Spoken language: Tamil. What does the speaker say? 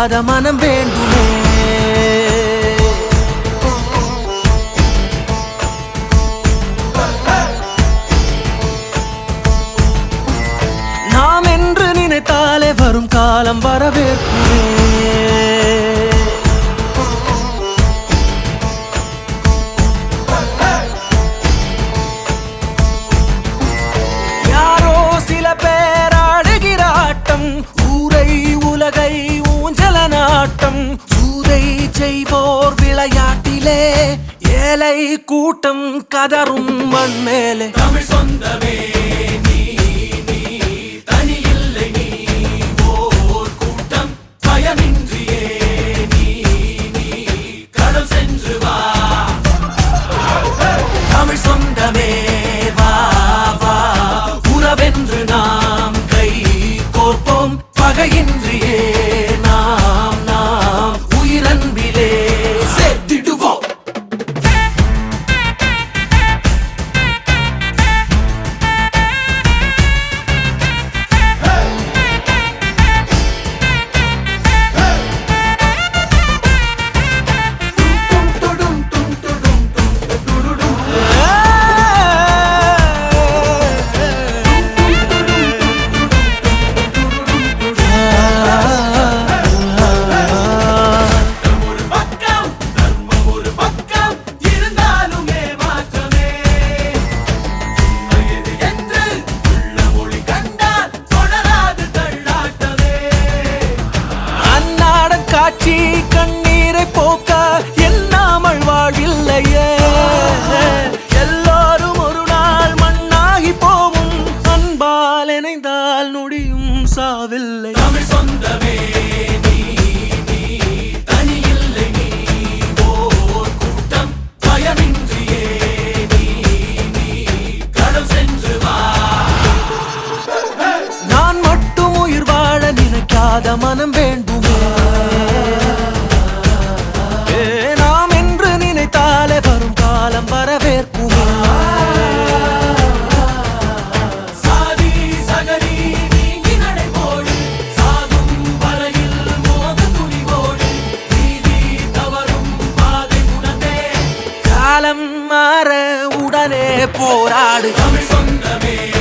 நினைக்காத மனம் வேண்டுமே. நாம் என்று நினைத்தாலே வரும் காலம் வரவேற்குமே. யாரோ சில பேர் ஆடுகிற ஆட்டம், ஊரை உலகை ஊஞ்சல நாட்டம். சூதை செய்வோர் விளையாட்டிலே ஏழை கூட்டம் கதரும் மண் மேலே. தமிழ் சொந்தமே நீ நீ தனியில்லை நீ ஓர் கூட்டம் பயமின்றியே நீ நீ கடல் சென்று வா. தமிழ் சொந்தமே வா வா, உறவென்று நாம் கை கோர்ப்போம். பகையின்றியே நாம் நாம் உயிரன்பிலே சேர்த்திடுவோம். காட்சி கண்ணீரை போக்க எண்ணாமல் வாழ்வில்லையே. எல்லோரும் ஒரு நாள் மண்ணாகி போவும், அன்பால் இணைந்தால் நொடியும் சாவில்லை. தமிழ் சொந்தமே நீ நீ தனியில்லை நீ ஓர் கூட்டம் பயமின்றியே நீ நீ கடல் சென்று வா. நான் மட்டும் உயிர் வாழ நினைக்காத மனம் வேண்டுமே. நாம் என்று நினைத்தாலே வரும் காலம் வரவேற்குமே. சாதி சகதி நீங்கி நடைபோடு, சாகும் வரையில் மோத துணிவோடு, நீதி தவறும் பாதை உணர்ந்தே காலம் மாற உடனே போராடு. தமிழ் சொந்தமே